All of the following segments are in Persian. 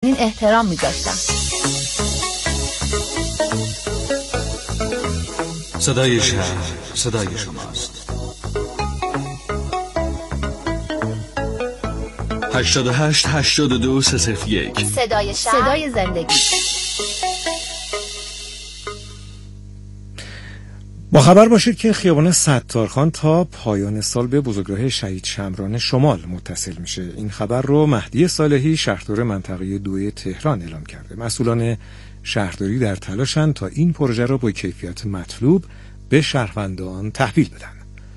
این احترام میذاشتم. صدای شهر صدای شماست. 88-82-301 صدای شهر، صدای زندگی. با خبر باشید که خیابان ستارخان تا پایان سال به بزرگراه شهید شمران شمال متصل میشه. این خبر رو مهدی صالحی شهردار منطقه 2 تهران اعلام کرده. مسئولان شهرداری در تلاشن تا این پروژه را با کیفیت مطلوب به شهروندان تحویل بدن.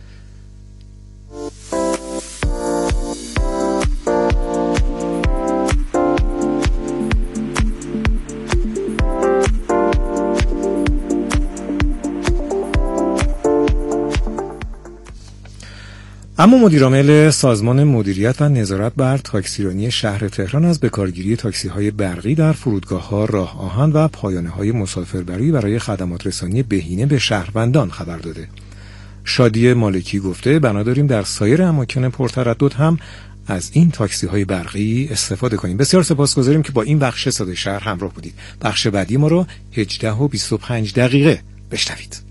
اما مدیرعامل سازمان مدیریت و نظارت بر تاکسیرانی شهر تهران از بکارگیری تاکسی‌های برقی در فرودگاه‌ها، راه آهن و پایانه‌های مسافربری برای خدمات رسانی بهینه به شهروندان خبر داده. شادی مالکی گفته بنا داریم در سایر اماکن پرتردد هم از این تاکسی‌های برقی استفاده کنیم. بسیار سپاسگزاریم که با این بخش صدای شهر همراه بودید. بخش بعدی ما رو 18:25 بشنوید.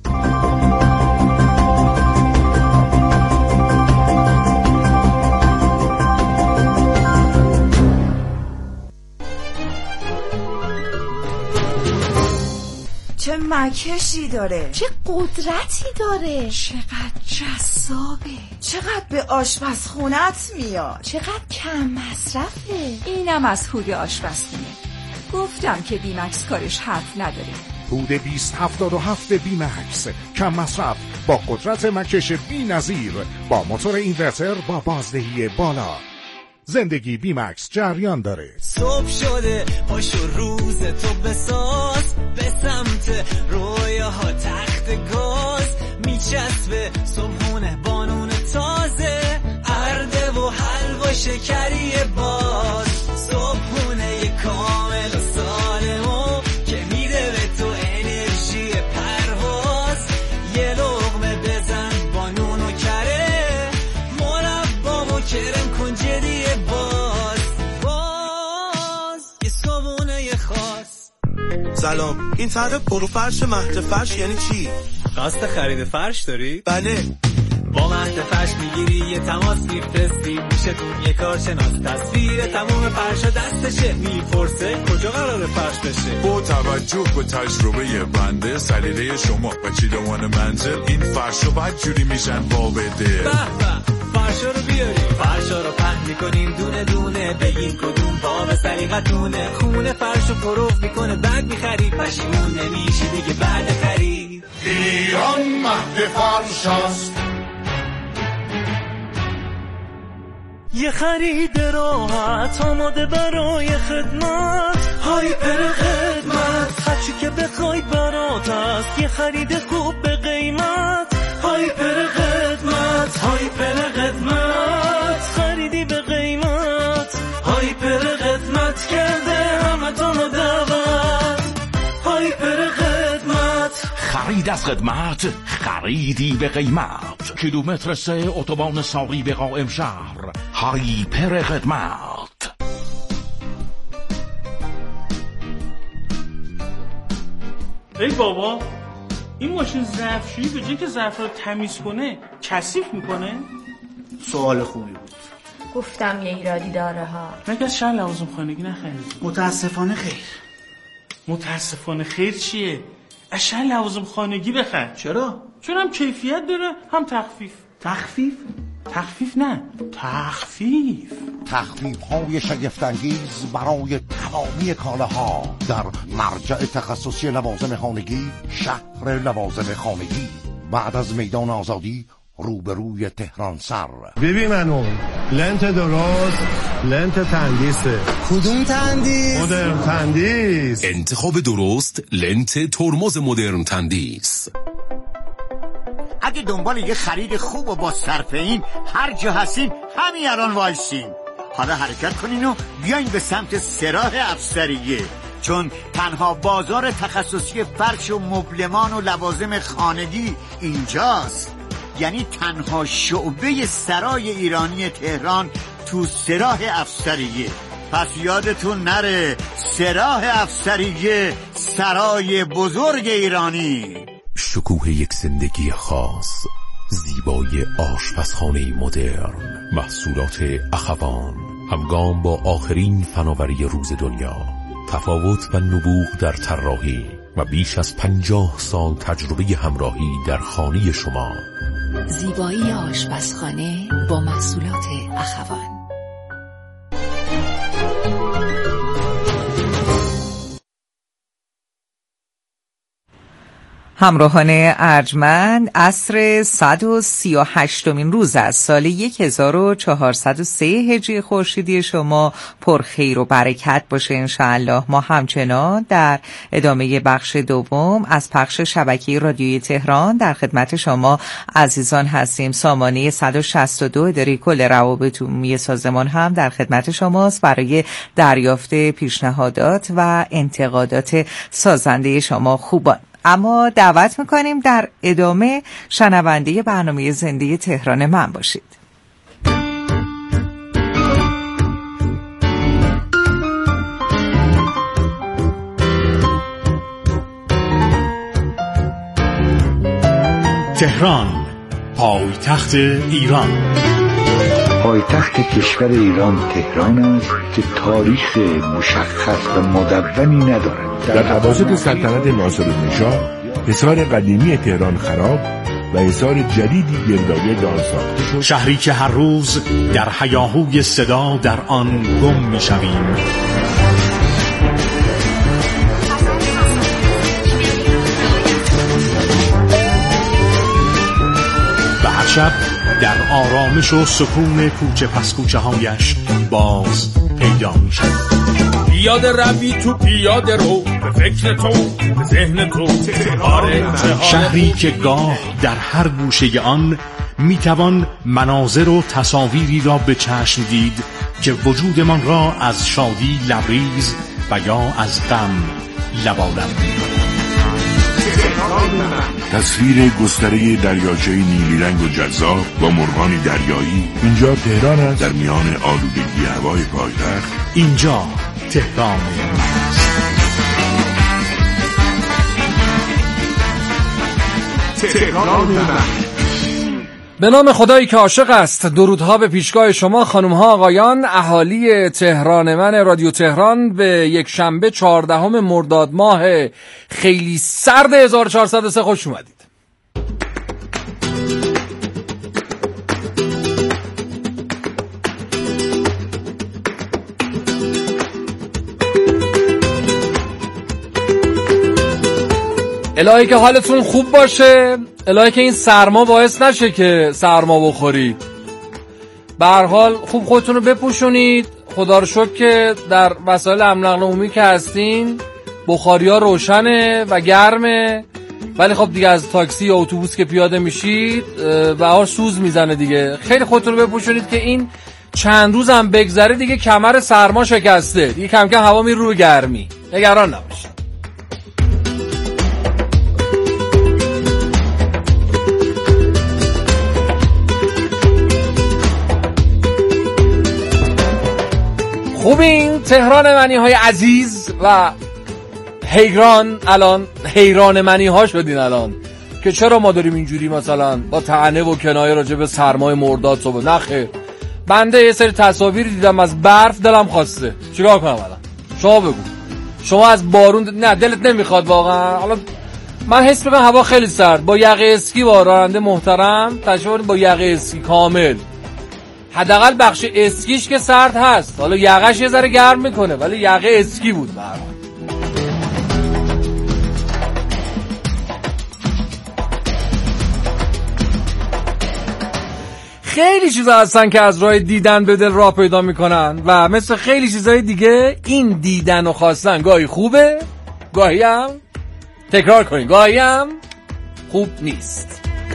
چه مکشی داره، چه قدرتی داره، چقدر جذابه، چقدر به آشپزخونت میاد، چقدر کم مصرفه. اینم از هود آشپزخونه. گفتم که بیمکس کارش حرف نداره. هود 2077 بیمکس، کم مصرف با قدرت مکش بی‌نظیر، با موتور اینورتر با بازدهی بالا. زندگی بیمکس جریان داره. صبح شده پاشو روز تو بساز، به سمت رویاها تخت گاز میچسبه، صبحونه بانون تازه، ارده و حلوا شکری باز، صبحونه کامل و سالمو که میده به تو انرژی پرواز، یه لقمه بزن بانون و کره، مربا و کرم کن جدی باز یه صبحونه خاص. سلام، این فرد پروفرش مهد فرش یعنی چی؟ قصد خرید فرش داری؟ بله. با مهد فرش میگیری یه تماس میفرستی، میشتون یه کارشناس، تصویر تمام فرشا دستشه، میپرسه کجا قراره فرش بشه. با توجه به تجربه بنده، سلیقه شما و چیدمان منزل، این فرشا بدجوری میشن با بده. به به، فرشا رو بیاری، فرشا رو پهن میکنیم دونه دونه، بگیم کدوم باب سلیقتونه، خونه فرشو پروف میکنه بعد میخری، پشیمون نمیشی دیگه بعد خرید. ایران مهد فرش است. یه خرید راحت آماده برای خدمت، هایپر خدمت، هرچی که بخوای برات است، یه خرید خوب به قیمت، هایپر خدمت، هایپر خدمت، خریدی به قیمت، هایپر خدمت کرده همتون دعوت، هایپر خدمت. خرید از خدمت، خریدی به قیمت. کیلومتر 3 اتوبان ساقی به قائم شهر، هایپر خدمت. ای بابا، این ماشین ظرفشویی به جای که ظرف رو تمیز کنه کثیف میکنه؟ سوال خوبی بود. گفتم یه ایرادی داره ها. مگه از شهر لوازم خانگی نخرید؟ متاسفانه خیر. متاسفانه خیر چیه؟ از شهر لوازم خانگی بخر. چرا؟ چون هم کیفیت داره هم تخفیف. تخفیف؟ تخفیف نه، تخفیف. تخفیف‌های شگفت‌انگیز برای تمامی کالاها در مرجع تخصصی لوازم خانگی، شهر لوازم خانگی، بعد از میدان آزادی، روبروی تهران سر. ببین منو لنت درست، لنت تندیسه. کدوم تندیس؟ مدرن تندیس. انتخاب درست، لنت ترمز مدرن تندیس. اگه دنبال یه خرید خوب و با صرفه‌این هر جا هستین همین الان وایسین. حالا حرکت کنین و بیاین به سمت سراح افسریه، چون تنها بازار تخصصی فرش و مبلمان و لوازم خانگی اینجاست. یعنی تنها شعبه سرای ایرانی تهران تو سراح افسریه. پس یادتون نره سراح افسریه سرای بزرگ ایرانی. شکوه یک زندگی خاص، زیبایی آشپزخانه مدرن، محصولات اخوان همگام با آخرین فناوری روز دنیا، تفاوت و نبوغ در طراحی و بیش از 50 سال تجربه همراهی در خانه شما. زیبایی آشپزخانه با محصولات اخوان. همراهان ارجمند، عصر 138مین روز از سال 1403 هجری خورشیدی شما پر خیر و برکت باشه انشاءالله. ما همچنان در ادامه بخش دوم از پخش شبکه رادیویی تهران در خدمت شما عزیزان هستیم. سامانه 162 اداره کل روابط عمومی سازمان هم در خدمت شماست برای دریافت پیشنهادات و انتقادات سازنده شما خوبان. اما دعوت میکنیم در ادامه شنونده برنامه زنده تهران من باشید. تهران، پایتخت ایران. پایتخت کشور ایران تهران است که تاریخ مشخص و مدونی ندارد. در اواسط سلطنت ناصرالنژاد حصار قدیمی تهران خراب و حصار جدیدی گردآگرد آن ساخته شد. شهری که هر روز در هیاهوی صدا در آن گم می‌شویم. و هر شب در آرامش و سکون کوچه پس کوچه هایش باز پیدا می‌شود. پیاده روی تو پیاده رو، به فکر تو به ذهن تو. شهری که گاه در هر گوشه آن میتوان مناظر و تصاویری را به چشم دید که وجودمان را از شادی لبریز و یا از غم لبالب می‌کند. تصویر گستره دریاچه نیلی رنگ و جذاب با مرغان دریایی. اینجا تهران است، در میان آلودگی هوای پایتخت. اینجا تهران به نام خدایی که عاشق است. درودها به پیشگاه شما خانم‌ها آقایان، اهالی تهران من رادیو تهران، به یک شنبه 14 مرداد ماه خیلی سرد 1403 خوش اومدید. الهی که حالتون خوب باشه، الهی که این سرما باعث نشه که سرما بخورید. به هر حال خوب خودتون رو بپوشونید. خدا رو شکر که در وسایل حمل و نقل عمومی که هستین بخاری‌ها روشنه و گرمه، ولی خب دیگه از تاکسی یا اتوبوس که پیاده میشید بهار سوز میزنه دیگه. خیلی خودتون رو بپوشونید که این چند روز هم بگذره دیگه کمر سرما شکسته، دیگه کم کم هوا میره رو گرمی. نگران نباشید. خوبین تهران منی های عزیز و حیران؟ الان حیران منی ها شدین الان که چرا ما داریم اینجوری مثلا با طعنه و کنایه راجع به سرمای مرداد صبح. نخیر، بنده یه سری تصاویر دیدم از برف، دلم خواسته. چیکار کنم الان؟ شما بگو. شما از بارون نه دلت نمیخواد واقعا؟ حالا من حس میکنم هوا خیلی سرد. با یقه اسکی با راننده محترم تشریف با یقه اسکی کامل، حداقل بخش اسکیش که سرد هست، حالا یقه‌ش یه ذره گرم میکنه ولی یقه اسکی بود برام. خیلی چیزا هستن که از راه دیدن به دل راه پیدا میکنن و مثل خیلی چیزای دیگه این دیدن و خواستن گاهی خوبه، گاهی هم تکرار کنین، گاهی هم خوب نیست.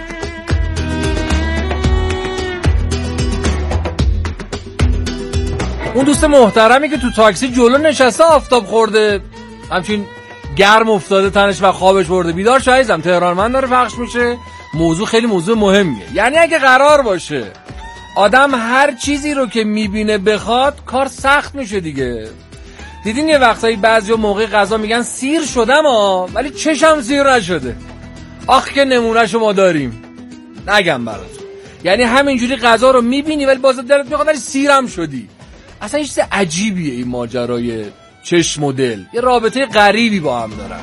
اون دوست محترمی که تو تاکسی جلو نشسته آفتاب خورده، همچین گرم افتاده تنش و خوابش برده، بیدار شایزم تهران من داره پخش میشه. موضوع خیلی موضوع مهمیه. یعنی اگه قرار باشه آدم هر چیزی رو که میبینه بخواد کار سخت میشه دیگه. دیدین یه وقتایی بعضیا موقع غذا میگن سیر شدم ولی چشم سیر نشده. آخ که نمونهشو ما داریم. نگم براتون. یعنی همینجوری غذا رو میبینی ولی باز دلت میخواد ولی سیرم شدی. اصلا یه چیز عجیبیه این ماجرای چشم و دل. یه رابطه غریبی با هم دارن.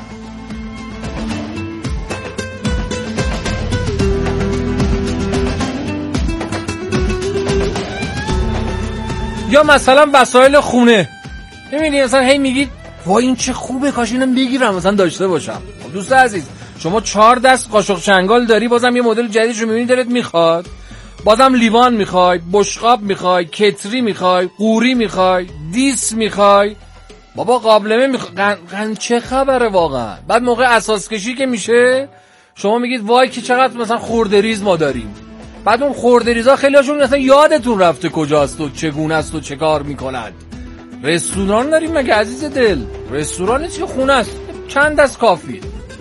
یا مثلا وسایل خونه. میبینی مثلا هی میگی وای این چه خوبه کاش اینو بگیرم مثلا داشته باشم. دوست عزیز شما 4 دست قاشق چنگال داری بازم یه مدل جدیدشو میبینی دلت میخواد، بازم لیوان میخوای، بشقاب میخوای، کتری میخوای، قوری میخوای، دیس میخوای، بابا قابلمه میخوای. چه خبره واقعا؟ بعد موقع اساس کشی که میشه شما میگید وای که چقدر مثلا خوردریز ما داریم. بعد اون خوردریزا خیلی هاشون مثلا یادتون رفته کجاست و چگونه است و چه کار میکنن. رستوران داریم مگه عزیز دل؟ رستوران چه خونه است؟ چند دست کافیه.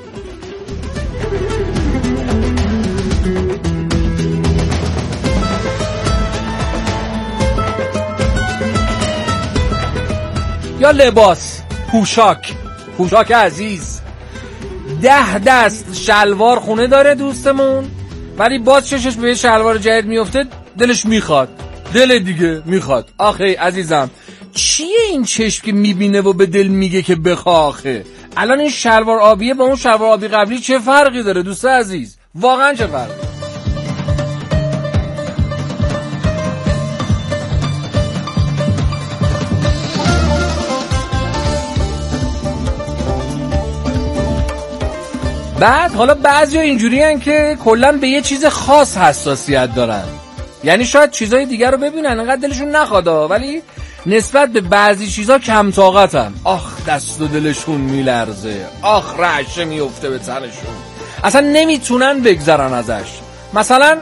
یا لباس، پوشاک عزیز. 10 دست شلوار خونه داره دوستمون ولی باز چشش به شلوار جدید میفته دلش میخواد. دل دیگه میخواد. آخه عزیزم چیه این چشم که میبینه و به دل میگه که بخواه؟ آخه الان این شلوار آبیه با اون شلوار آبی قبلی چه فرقی داره دوست عزیز؟ واقعا چه فرقی؟ بعد حالا بعضیا اینجوریان که کلا به یه چیز خاص حساسیت دارن. یعنی شاید چیزای دیگر رو ببینن انقدر دلشون نخواد ولی نسبت به بعضی چیزا کم طاقتن. آخ دست و دلشون میلرزه، آخ رعشه میفته به تنشون، اصلا نمیتونن بگذرن ازش. مثلا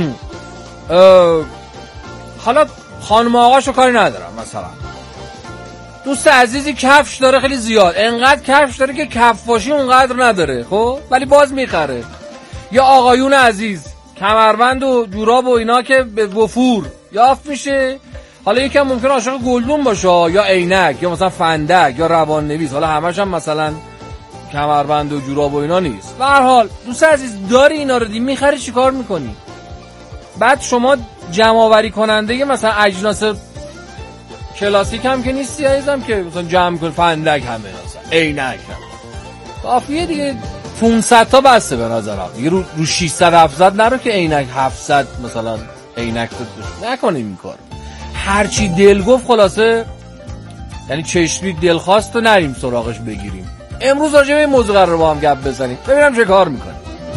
حالا خانم آقاشو کاری ندارم، مثلا دوست عزیزی کفش داره خیلی زیاد، انقدر کفش داره که کفاشی اونقدر نداره خب ولی باز میخره. یا آقایون عزیز کمربند و جوراب و اینا که به وفور یافت میشه. حالا یکم ممکنه عاشق گلدون باشه یا عینک یا مثلا فندک یا روان نویس، حالا همش هم مثلا کمربند و جوراب و اینا نیست. به هر حال دوست عزیز داری اینا رو میخری چیکار میکنی؟ بعد شما جمع آوری کننده مثلا اجناس کلاسیک هم که نیستی عزیزم که مثلا جمع کن فندک همه مثلا عینک هم کافیه دیگه. 500 تا بسته به نظرم دیگه. رو 600 700 نرو که عینک 700 مثلا عینک تو نکنیم این کار. هرچی دل گفت خلاصه یعنی چشمی دل خواست و نریم سراغش بگیریم. امروز راجع به این موضوع قراره با هم گپ بزنیم ببینم چه کار میکنیم.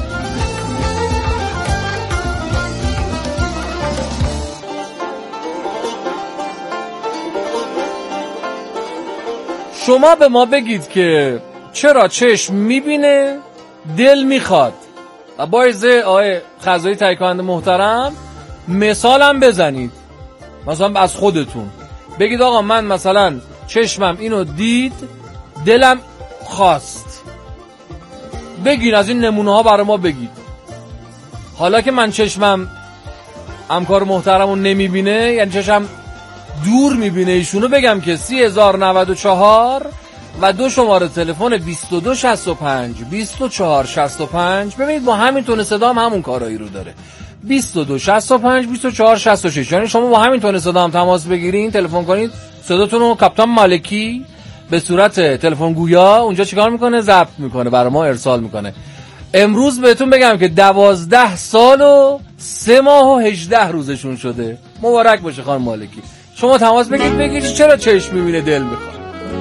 شما به ما بگید که چرا چشم میبینه دل میخواد و باعثه آقای خزایی تهیه کننده محترم مثالم بزنید. مثلا از خودتون بگید آقا من مثلا چشمم اینو دید دلم خواست. بگید از این نمونه ها برای ما بگید. حالا که من چشمم همکار محترمون نمیبینه یعنی چشم دور میبینه ایشونو بگم که 30,094 و 2 شماره تلفن 2265 2465. ببینید با همین تون صدا هم همون کارایی رو داره. 2265 2466 یعنی شما با همین تون صدا هم تماس بگیرین تلفن کنید صداتون رو کاپیتان مالکی به صورت تلفن گویا اونجا چیکار میکنه؟ ضبط میکنه برای ما ارسال میکنه. امروز بهتون بگم که 12 سال و 3 ماه و 18 روزشون شده. مبارک باشه خانم مالکی. شما تماس بگید چرا چشم میبینه دل میخواد.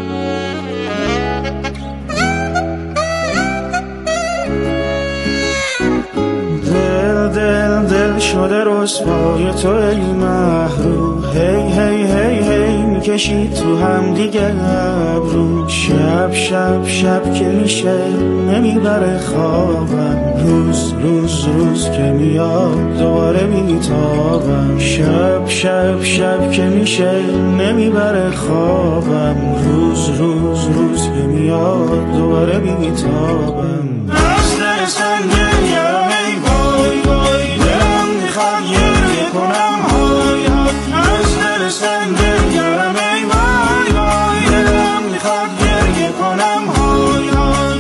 دل شده رسوای تو ای محروم. هی میکشی تو هم دیگه ابرو. شب که میشه نمیبره خوابم. روز که میاد دوباره میتابم. شب که میشه نمیبره خوابم. روز که میاد دوباره میتابم. دلم میخواد کنم گریه کنم های های.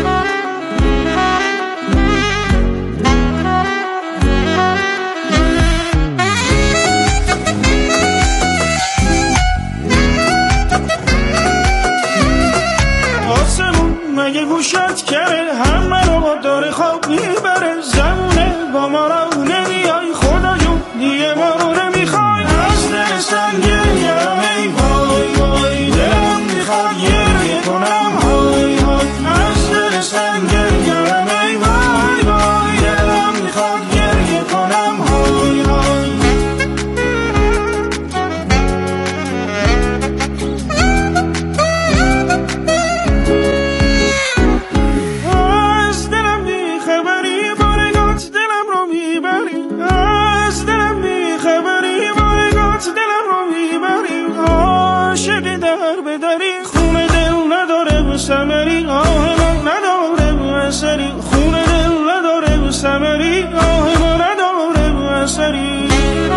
آسمون مگه گوشت کرده همه رو داره خواب میبره، زمونه با ما رو نمیای خدا جون دیگه ما رو نمیخوای. از دل سنگیم ای وای وای دلم میخواد گریه کنم های های. از دل سنگیم ای وای وای دلم میخواد گریه کنم های های. سمری آه ما نداره بسری، خونه دل نداره بسمری آه ما نداره بسری.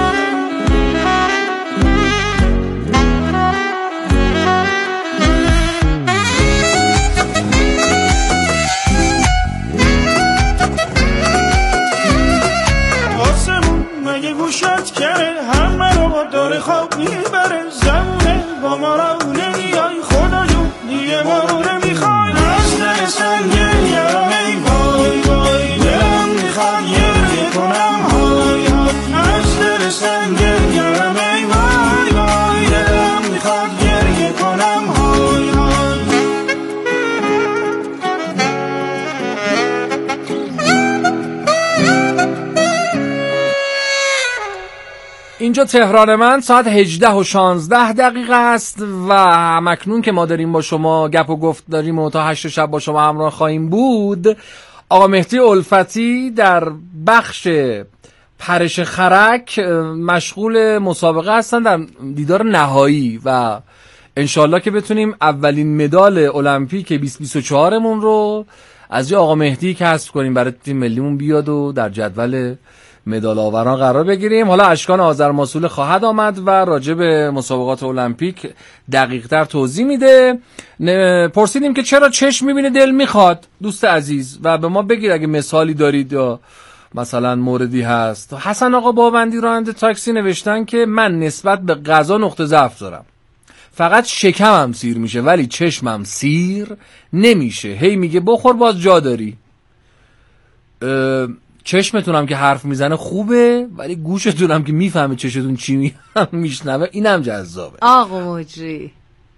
آسمون مگه گوشت کرده همه رو داره خواب میبره، زمونه با ما رو نمیای خدا جون دیگه ما رو نمیخوای. از دل سنگیم ای وای وای دلم میخواد گریه کنم های های. از دل سنگیم ای وای وای دلم میخواد گریه کنم های های. اینجا تهران من ساعت 18:16 است و همکنون که ما داریم با شما گپ و گفت داریم و تا 8 شب با شما همراه خواهیم بود. آقا مهدی الفتی در بخش پرش خرک مشغول مسابقه هستن در دیدار نهایی و انشالله که بتونیم اولین مدال المپیک 2024مون رو از آقا مهدی کسب کنیم، برای تیم ملیمون بیاد و در جدول مدال آوران قرار بگیریم. حالا اشکان آذرماسول خواهد آمد و راجع به مسابقات المپیک دقیق‌تر توضیح میده. پرسیدیم که چرا چشم میبینه دل میخواد دوست عزیز و به ما بگید اگه مثالی دارید یا مثلا موردی هست. حسن آقا بابندی راننده تاکسی نوشتن که من نسبت به غذا نقطه ضعف دارم، فقط شکمم سیر میشه ولی چشمم سیر نمیشه، هی میگه بخور باز جا داری. چشمتونم که حرف میزنه خوبه ولی گوشتونم که میفهمه چشتون چی میشنوه اینم جذابه. آقا مجری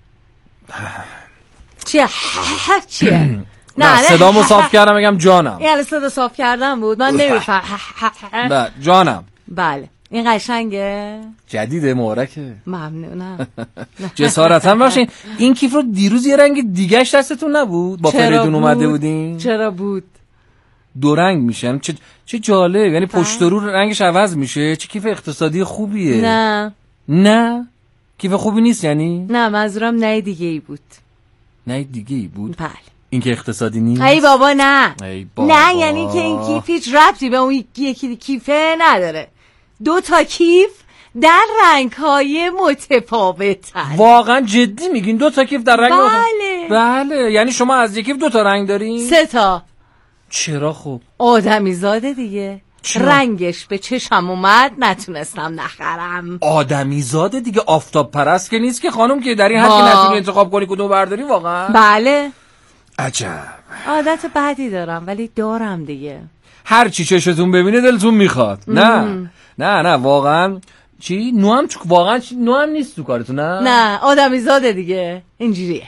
چیه؟ چیه؟ نه صدامو صاف کردم بگم جانم. یعنی صدا صاف کردم بود من نمیفهم. جانم. بله این قشنگه جدیده مبارکه. ممنونم. جسارتا باشین. این کیف رو دیروز یه رنگ دیگه‌اش دستتون نبود با فریدون اومده بودین؟ چرا بود؟ دو رنگ میشن. چه جالب، یعنی پشت رو رنگش عوض میشه. چه کیف اقتصادی خوبیه. نه کیف خوبی نیست یعنی؟ نه منظورم نه دیگه ای بود. نه دیگه ای بود؟ بله. این که اقتصادی نیست؟ ای بابا نه. ای بابا. نه یعنی که این کیف هیچ ربطی به اون یکی کیفه نداره. 2 تا کیف در رنگ‌های متفاوتن. واقعا جدی میگین 2 تا کیف در رنگ بله. یعنی شما از یک کیف 2 تا رنگ دارین؟ 3 تا. چرا خب؟ آدمی زاده دیگه. چرا؟ رنگش به چشم اومد نتونستم نخرم. آدمی زاده دیگه، آفتاب پرست که نیست که خانم که در این حد که نتونی انتخاب کنی کدوم برداری واقعا؟ بله. عجب. عادت بدی دارم ولی دارم دیگه. هر چی چشتون ببینه دلتون میخواد. نه واقعا چی؟ نوام واقعا نوام نیست تو کارتون؟ نه آدمی زاده دیگه اینجوریه.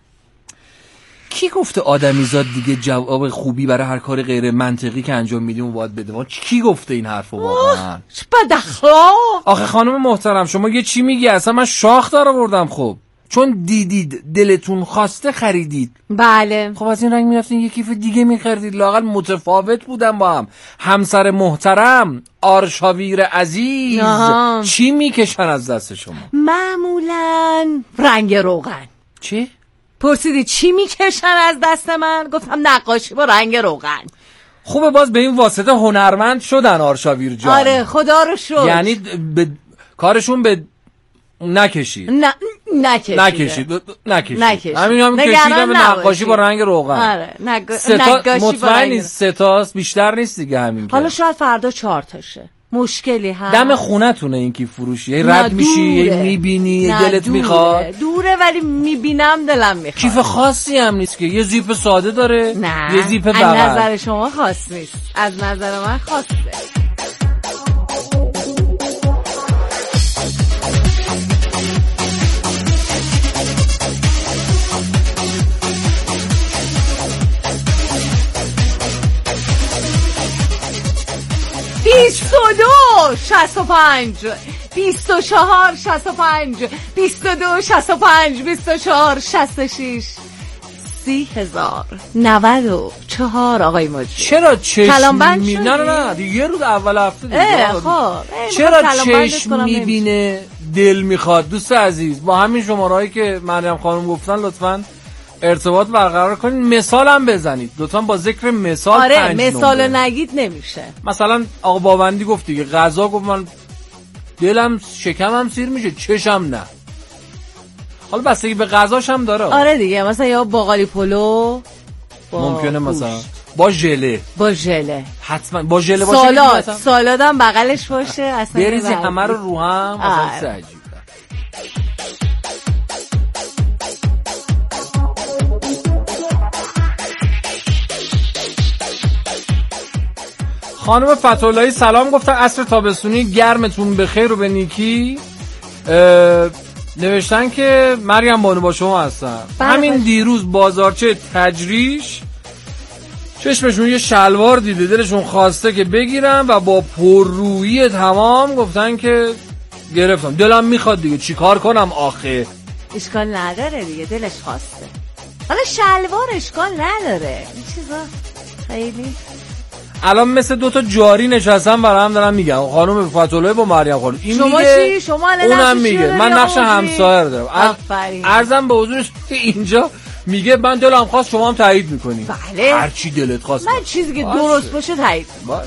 کی گفته آدمیزاد دیگه جواب خوبی برای هر کار غیر منطقی که انجام میدیم و باید بده؟ کی گفته این حرفو واقعا؟ چه بد اخلاق. آخه خانم محترم شما یه چی میگی؟ اصلا من شاخ دار آوردم. خب چون دیدید دلتون خواسته خریدید. بله. خب از این رنگ میرفتین یه کیف دیگه میخریدید، لااقل متفاوت بودن با هم. همسر محترم آرشاویر عزیز چی میکشن از دست شما؟ معمولا رنگ روغن. چی؟ پرسیدی چی میکشن از دست من؟ گفتم نقاشی با رنگ روغن. خوبه باز به این واسطه هنرمند شدن آرشاویر جان. آره خدا رو شکر. یعنی کارشون به نکشید. نکشید. همین هم کشیدم نقاشی با رنگ روغن. آره نقاشی مطمئنی 3 تاست بیشتر نیست دیگه همین. حالا شاید فردا 4 تاشه. مشکلی هست؟ دم خونتونه این کی فروشی رد میشی میبینی دلت میخواد. دوره ولی میبینم دلم میخواد. کیف خاصی هم نیست که یه زیپ ساده داره نه. یه زیپ بغل. از نظر شما خاص نیست، از نظر من خاصه. دو 65 24 65 22 65 24 66 30,094 آقای مجری. چرا چشم نه دیگه روز اول هفته دیگه چرا چشم میبینه دل میخواد؟ دوست عزیز با همین شمارهایی که مریم خانم گفتن لطفاً ارتباط برقرار کنید، مثال هم بزنید لطفاً با ذکر مثال. آره مثال نگید نمیشه. مثلا آقا باوندی گفت دیگه، غذا گفت من دلم شکمم سیر میشه چشم نه. حالا بستگی به غذاش هم داره. آره دیگه مثلا یا باقالی پلو ممکنه مثلا با ژله حتما با ژله باشه. سالاد هم بغلش باشه اصلا بریزی همه رو هم اصلا عجیبه. خانم فتح‌اللهی سلام گفتن عصر تابستونی گرمتون بخیر و به نیکی. نوشتن که مریم بانو با شما هستن. همین دیروز بازارچه تجریش چشمشون یه شلوار دیده دلشون خواسته که بگیرن و با پررویی تمام گفتن که گرفتم دلم میخواد دیگه چیکار کنم آخه. اشکال نداره دیگه دلش خواسته. حالا شلوار اشکال نداره این چیزا خیلی. الان مثل 2 جاری نشستن برای هم دارن میگن خانم فتح‌اللهی با مریم خانم این شما میگه چی؟ شما اونم میگه من نقش همسایه رو دارم. عرضم به حضورش اینجا میگه من دلم خواست شما هم تایید میکنی. بله هر چی دلت خواست من چیزی که درست باشه تایید باش.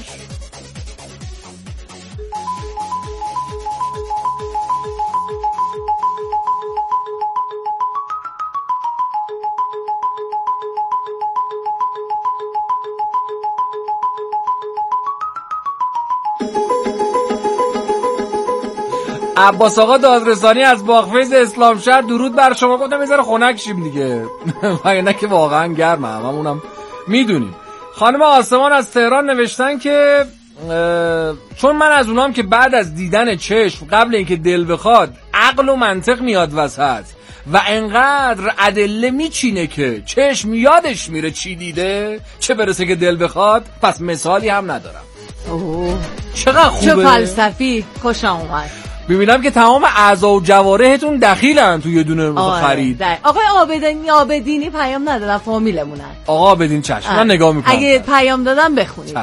عباس آقا دادرسانی از باغفیض اسلام شهر درود بر شما. گفتم میذاره خنک شیم دیگه مگه نه که واقعا گرمه هممونم میدونیم. خانم آسمان از تهران نوشتن که چون من از اونام که بعد از دیدن چشم قبل اینکه دل بخواد عقل و منطق میاد وسط و انقدر ادله میچینه که چشم یادش میره چی دیده چه برسه که دل بخواد، پس مثالی هم ندارم. چقدر خوبه، چه فلسفی. خوشم اومد. ببینم که تمام اعضا و جوارحتون دخیلن توی یه دونه خرید. آقای آبدینی پیام ندادن فامیلمونن. آقا آبدین چشم من نگاه میکنم. اگه پیام دادن بخونید.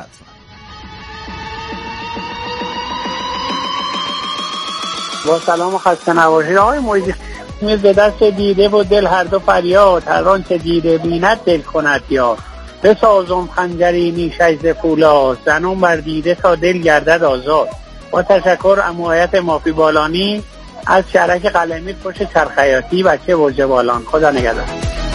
با سلام و خسته نباشید آقای موجی. به دست دیده و دل هر دو فریاد، هر آن که دیده بیند دل کند یاد. بسازم خنجری نیشش ز فولاد، زنم بر دیده تا دل گردد آزاد. با تشکر عمویت مافی بالانی از شرک قلمی پشت چرخیاتی بچه برج بالان. خدا نگهدار.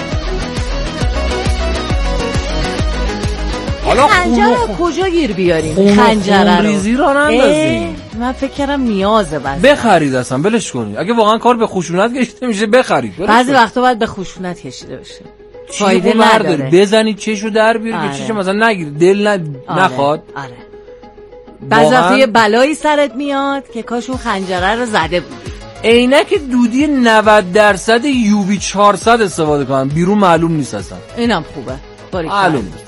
حالا خنجر رو کجا گیر بیاریم؟ خنجر رو ریزی را نندازیم. من فکر کردم نیازه بس بخرید اصلا بلش کنید. اگه واقعا کار به خشونت کشیده میشه بخرید. بعضی وقتا باید به خشونت کشیده بشه. فایده نداره. بزنید چشو در بیاره که چشو مثلا نگیره دل نخواد. آره. بعضی وقتا یه بلایی سرت میاد که کاش اون خنجره رو زده بودی. عینک دودی 90% یووی 400 استفاده کنن بیرون معلوم نیست اصلا. اینم خوبه. معلوم نیست.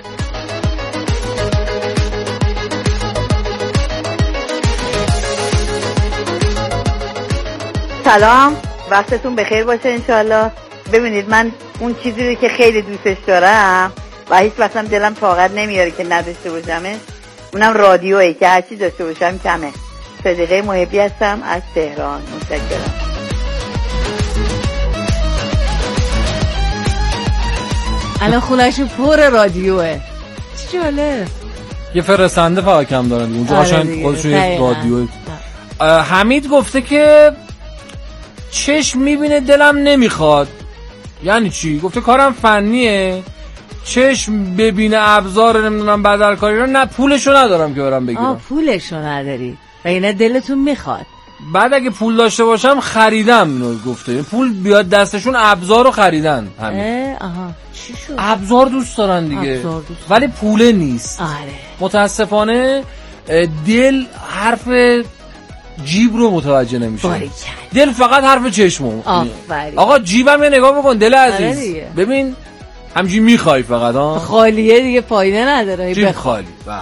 سلام، وقتتون بخیر باشه انشالله. ببینید من اون چیزی رو که خیلی دوستش دارم و هیچ وقتم دلم طاقت نمیاره که نداشته باشمش، اونم رادیوئه که هرچی داشته باشم کمه. صدیقه محبی هستم از تهران. متشکرم. الان خونه‌شون پر رادیوئه. چه جالب. یه فرستنده فقط کم دارن اونجا قشنگ خودشون یه رادیو. حمید گفته که چشم میبینه دلم نمیخواد. یعنی چی؟ گفته کارم فنیه، چشم ببینه ابزار نمیدونم بدلکاری رو، نه پولشو ندارم که برم بگیرم. پولشو نداری و اینه دلتون میخواد. بعد اگه پول داشته باشم خریدم. اینو گفته پول بیاد دستشون ابزار رو خریدن. همین. آها چی شد؟ ابزار دوست دارن دیگه، ولی پوله نیست. آره. متاسفانه دل حرف جیب رو متوجه نمیشه. دل فقط حرف چشمو. آقا جیبم یه نگاه بکن دل عزیز. ببین همجی میخوای فقط ها، خالیه دیگه، فایده نداره. جیب خالی. بله.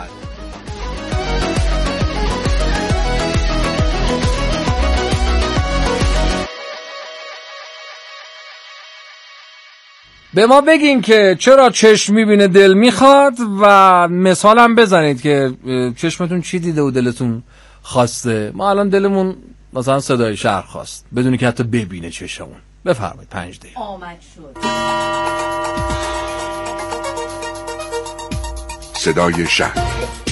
به ما بگین که چرا چشم میبینه دل میخواد و مثالم بزنید که چشمتون چی دیده و دلتون خواسته. ما الان دلمون مثلا صدای شهر خواست بدونی که حتی ببینه چشمون. بفرمایید 5 دقیقه. آمد شد. صدای شهر.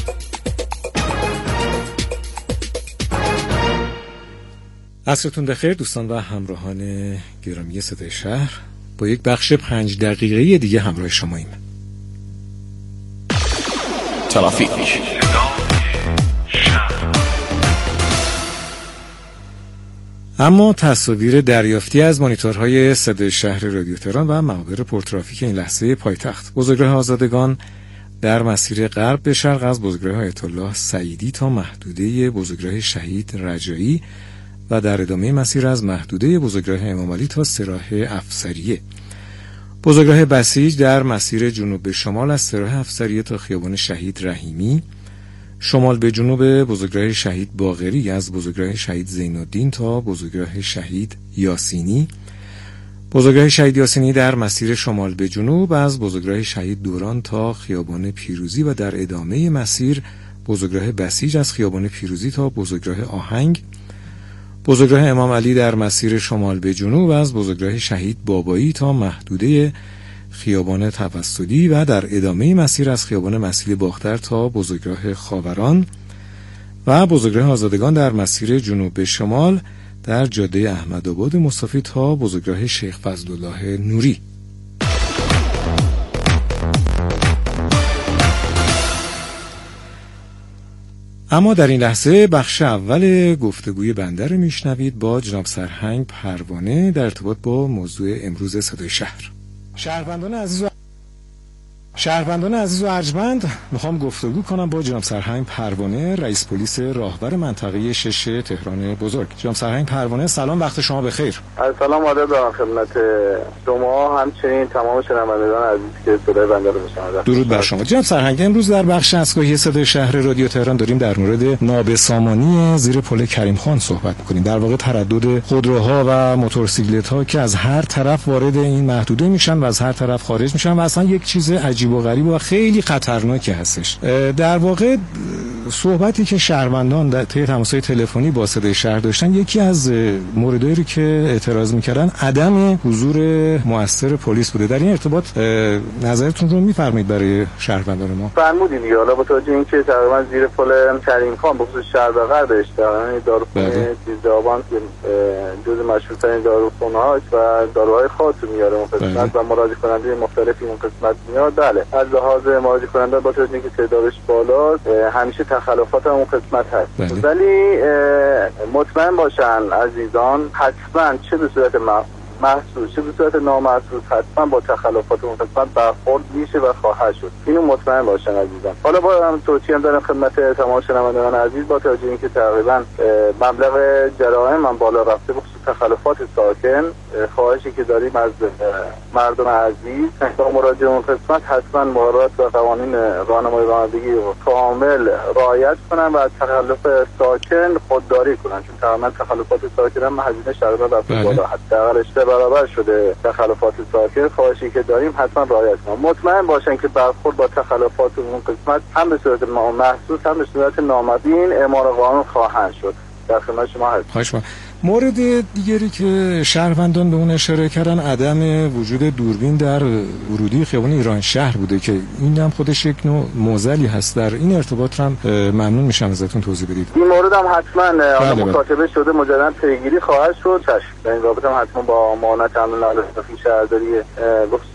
عصرتون بخیر دوستان و همراهان گرامی صدای شهر. با یک بخش 5 دقیقه‌ای دیگه همراه شماییم. ترافیک. اما تصاویر دریافتی از مانیتورهای صدای شهر رادیو تهران و مقابر پرترافیک این لحظه پایتخت، بزرگراه آزادگان در مسیر غرب به شرق از بزرگراه آیت الله سعیدی تا محدوده بزرگراه شهید رجایی و در ادامه مسیر از محدوده بزرگراه امام علی تا سراح افسریه. بزرگراه بسیج در مسیر جنوب به شمال از سراح افسریه تا خیابان شهید رحیمی، شمال به جنوب بزرگراه شهید باقری از بزرگراه شهید زین‌الدین تا بزرگراه شهید یاسینی، بزرگراه شهید یاسینی در مسیر شمال به جنوب از بزرگراه شهید دوران تا خیابان پیروزی و در ادامه مسیر بزرگراه بسیج از خیابان پیروزی تا بزرگراه آهنگ، بزرگراه امام علی در مسیر شمال به جنوب از بزرگراه شهید بابایی تا محدوده خیابان توسلی و در ادامه مسیر از خیابان مسیل باختر تا بزرگراه خاوران و بزرگراه آزادگان در مسیر جنوب به شمال در جاده احمدآباد مصطفی تا بزرگراه شیخ فضلالله نوری. اما در این لحظه بخش اول گفتگوی بنده رو میشنوید با جناب سرهنگ پروانه در ارتباط با موضوع امروز صدای شهر. شهروندان عزیز و ارجمند، میخوام گفتگو کنم با جناب سرهنگ پروانه، رئیس پلیس راهبر منطقه 6 تهران بزرگ. جناب سرهنگ پروانه سلام، وقت شما بخیر. سلام آداب دارم خدمت شما، همچنین تمام شنوندگان عزیز که صدای بنده رو میشنوند. درود بر شما. جناب سرهنگ، امروز در بخش اسکاهی صدای شهر رادیو تهران داریم در مورد نابسامانی زیر پل کریم خان صحبت می‌کنیم. در واقع تردد خودروها و موتورسیکلت‌ها که از هر طرف وارد این محدوده میشن و از هر طرف خارج میشن و اصلا یک چیز عجیب و غریب و خیلی خطرناکی هستش. در واقع صحبتی که شهروندان در طی تماس‌های تلفنی با صدای شهر داشتن، یکی از موردایی رو که اعتراض می‌کردن عدم حضور مؤثر پلیس بوده. در این ارتباط نظرتون رو می‌فرمایید برای شهروندان ما؟ فرمودید دیگه. حالا با توجه اینکه تقریبا زیر پل کریم خان به خصوص شهر و غربش یعنی داروخونه دیزابان که جزء مشهورترین داروخونه‌هاست و داروهای خاص میاره اون قسمت و مراجع کننده مختلفی اون قسمت میاد. بله، از لحاظ مراجع کننده با توجه اینکه تعدادش بالاست همیشه تخلفات اون قسمت هست. ولی مطمئن باشن عزیزان، حتما چه به صورت محسوس چه به صورت نامحسوس حتما با تخلفات اون قسمت برخورد میشه و خواهد شد. اینو مطمئن باشن عزیزان. حالا با هم توصیه هم دارم خدمت تمام شنوندگان عزیز، با توجه اینکه تقریبا مبلغ جرایم هم بالا رفته بخصوص تخلفات ساکن، خواهشی که داریم از مردم عزیز با مراجعه اون قسمت حتما مقررات و قوانین راهنمایی رانندگی رو کامل رعایت کنن و از تخلف ساکن خودداری کنن، چون تقریبا تخلفات ساکن هم هزینه شرایط رفته بالا، حداقلش برابر شده تخلفات ساکن. خواهشی که داریم حتما رعایت کنن. مطمئن باشن که برخورد با تخلفات اون قسمت هم به صورت محسوس هم به صورت نامحسوس اعمال قانون خواهند شد. در خدمت شما هستم. مورد دیگری که شهروندان به اون اشاره کردن عدم وجود دوربین در ورودی خیابان ایران شهر بوده که این هم خودش یک نوع معضلی هست. در این ارتباط هم ممنون میشم ازتون توضیح بدید. این مورد هم حتما مکاتبه شده، مجددا پیگیری خواهد شد. در این رابطه هم حتما با معاونت امن نهادهای شهرداری